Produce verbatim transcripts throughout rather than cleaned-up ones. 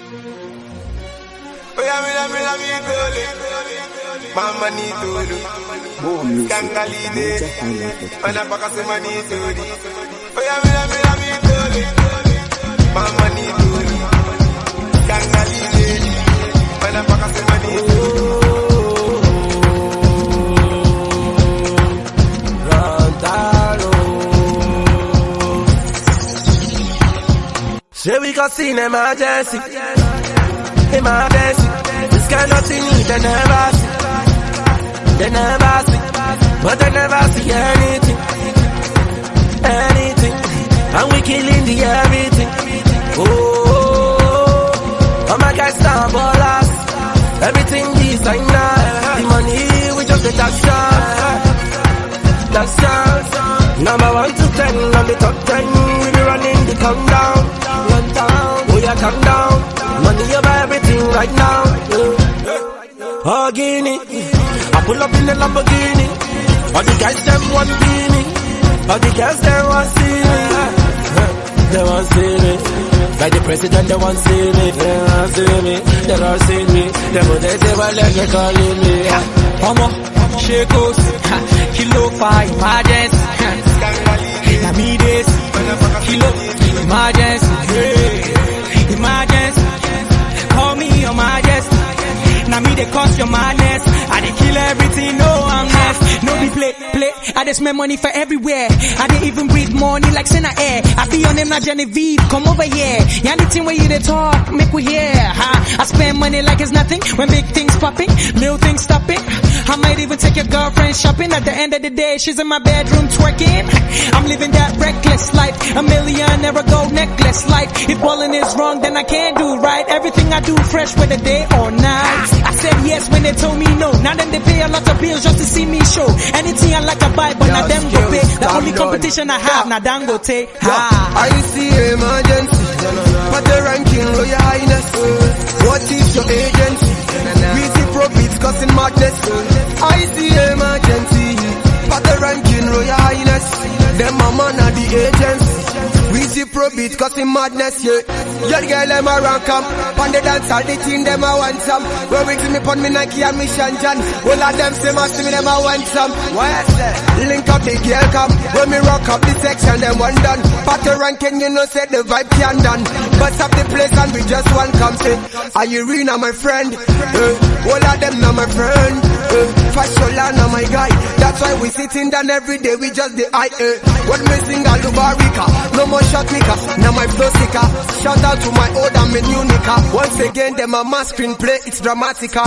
Mama ni tulu, kangalide, manapaka sema ni tulu. Oya mila mila mi tulu, mama ni tulu, kangalide, manapaka sema ni tulu. Say we got seen emergency, emergency. This kind of thing they never see, they never see, but they never see anything, anything. And we killing the everything. Oh, all my guys star ballers, everything designer. The money we just get that shot, that shot. Number one to ten on the top ten, we be running the countdown. Oh yeah, calm down. Money over everything right now. Oh, Guinea. I pull up in the Lamborghini. All the guys them want beanie. All the girls them want see me. They want see me. Like the president they want see me. They want see me. They want see me. They want they say well they calling me. Homo, shekos, kilo for emergency. Na me this, kilo emergency. Emergency, call me your majesty. Now me they cause your madness. I they kill everything, no I'm next. No be play, play. I just spend money for everywhere. I they even breathe money like Sena Air. I be on them like Genevieve, come over here. Yeah, anything where you they talk, make we hear. Ha, I spend money like it's nothing. When big things popping, little things stopping. I might even take your girlfriend shopping. At the end of the day, she's in my bedroom twerking. I'm living that reckless life. A million never gold necklace life. If ballin' is wrong, then I can't do right. Everything I do fresh whether day or night. I said yes when they told me no. Now then they pay a lot of bills just to see me show. Anything I like I buy, but now them go pay. The only competition I have, now Dangote. I see emergency, but the ranking Royal Highness. What is your agency? We see profits causing madness. I see emergency, but the ranking Royal Highness. Them a man of the agency. We see profits causing madness, yeah. Your girl them a rank up, on the dance all the team them a want some. When we see me pon me Nike and me Shanjan, all of them say must me them a want some. Why I say? Link up the girl come, when me rock up the section them one done. But the ranking you know say the vibe can done. Bust up the place and we just one come say, are you Rina my friend? Uh, all of them now my friend. Uh, Fashola my guy, that's why we sitting down every day we just the eye. Uh, when me sing a Lubarika, no more shot maker, now my flow sticker. Shout out to my old and my new nika. Once again them a mass screenplay, it's dramatical.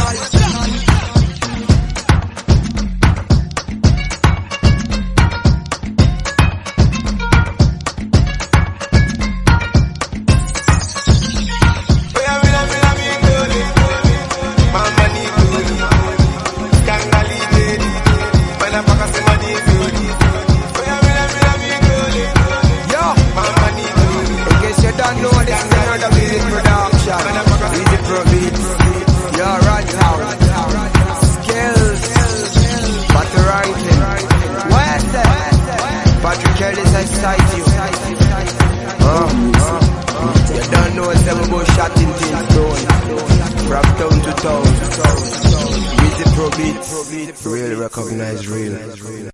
You. Uh, uh, you don't know what's ever about shotting things down. From town to town. With the pro beat, real recognize real.